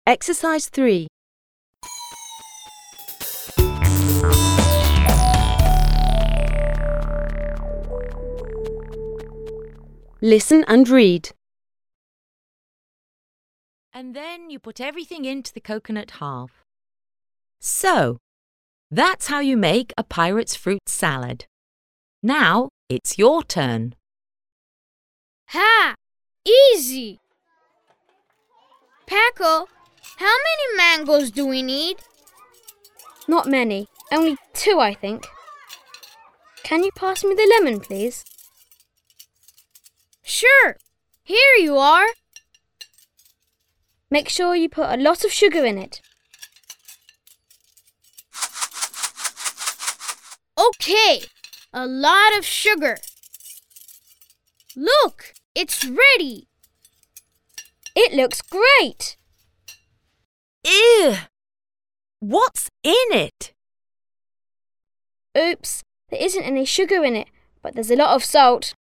Exercise 3. Listen and read. And then you put everything into the coconut half. So, that's how you make a pirate's fruit salad. Now it's your turn. Ha! Easy! Paco, how many mangoes do we need? Not many. Only 2, I think. Can you pass me the lemon, please? Sure. Here you are. Make sure you put a lot of sugar in it. Okay, a lot of sugar. Look, it's ready. It looks great. Ew! What's in it? Oops, there isn't any sugar in it, but there's a lot of salt.